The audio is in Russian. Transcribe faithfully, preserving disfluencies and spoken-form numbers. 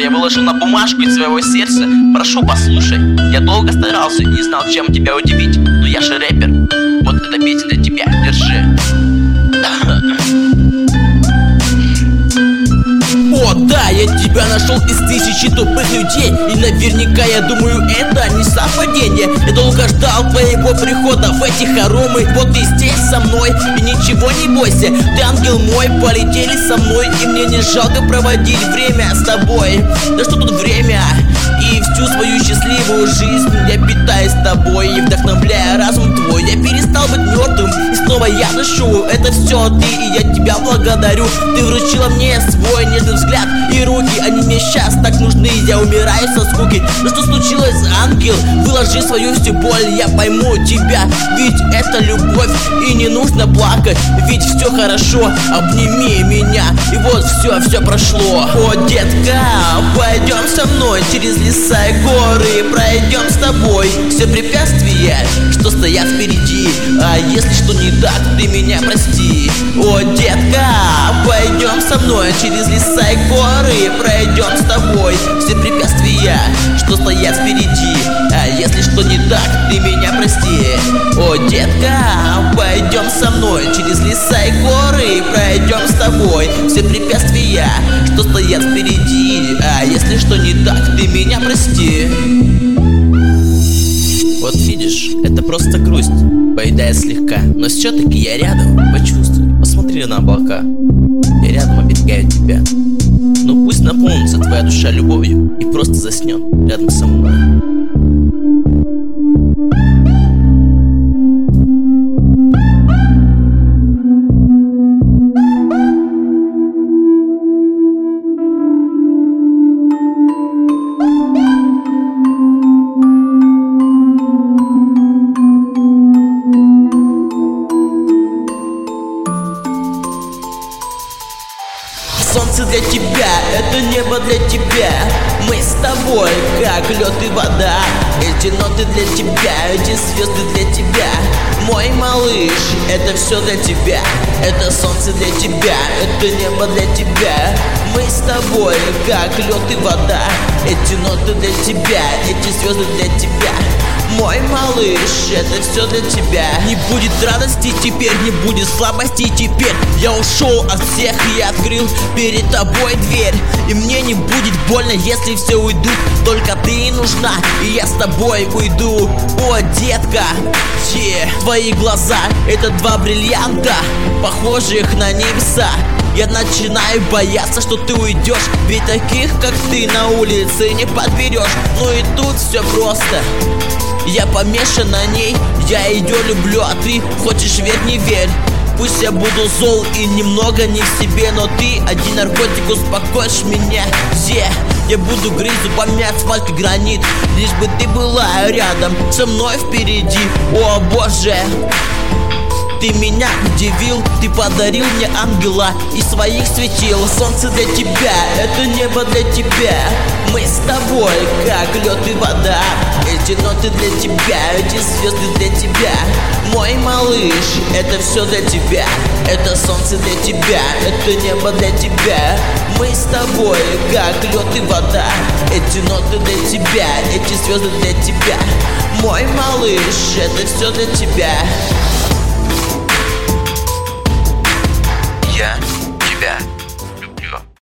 я выложил на бумажку из своего сердца. Прошу, послушай. Я долго старался и не знал, чем тебя удивить. Но я же рэпер. Вот эта песня для тебя, держи. О, да, я тебя нашел из тысячи тупых людей. И наверняка, я думаю, это не совпадение. Я долго ждал твоего прихода в эти хоромы. Вот ты здесь со мной, и ничего не бойся. Ты ангел мой, полетели со мной. И мне не жалко проводить время с тобой. Да что тут время? И всю свою счастливую жизнь я питаюсь тобой и вдохновляя разум твой. Я перестал быть мертвым, и снова я дышу. Это все ты, и я тебя благодарю. Ты вручила мне свой нежный взгляд и руки. Они мне сейчас так нужны, я умираю со скуки. Ну что случилось, ангел? Выложи свою всю боль, я пойму тебя. Ведь это любовь, и не нужно плакать. Ведь все хорошо, обними меня. И вот все, все прошло. О, детка, пойдем со мной через леса и горы. Пройдем с тобой все препятствия, что стоят впереди. А если что не так, ты меня прости. О, детка, пойдем со мной через леса и горы. Пройдем с тобой все препятствия, что стоят впереди. А если что не так, ты меня прости. О, детка, пойдем со мной через леса и горы. Пройдем с тобой все препятствия, что стоят впереди. А если что не так, ты меня прости. Вот видишь, это просто грусть, поедает слегка. Но все-таки я рядом, почувствуй, посмотри на облака. Я рядом оберегаю тебя. Ну пусть наполнится твоя душа любовью и просто заснет рядом со мной. Солнце для тебя, это небо для тебя. Мы с тобой, как лед и вода. Эти ноты для тебя, эти звезды для тебя. Мой малыш, это все для тебя. Это солнце для тебя, это небо для тебя. Мы с тобой, как лед и вода. Эти ноты для тебя, эти звезды для тебя. Мой малыш, это все для тебя. Не будет радости теперь, не будет слабости теперь. Я ушел от всех и открыл перед тобой дверь. И мне не будет больно, если все уйдут. Только ты нужна, и я с тобой уйду. О, детка, yeah. Твои глаза, это два бриллианта, похожих на небеса. Я начинаю бояться, что ты уйдешь. Ведь таких, как ты, на улице не подберешь. Ну и тут все просто. Я помешан на ней, я ее люблю, а ты хочешь верь, не верь. Пусть я буду зол и немного не в себе, но ты один наркотик, успокоишь меня. Yeah. Я буду грызть зубами асфальт и гранит, лишь бы ты была рядом со мной впереди. О боже, ты меня удивил, ты подарил мне ангела и своих светил. Солнце для тебя, это небо для тебя. Мы с тобой, как лед и вода. Эти ноты для тебя, эти звезды для тебя. Мой малыш, это все для тебя. Это солнце для тебя, это небо для тебя. Мы с тобой, как лед и вода. Эти ноты для тебя, эти звезды для тебя. Мой малыш, это все для тебя. Я тебя люблю.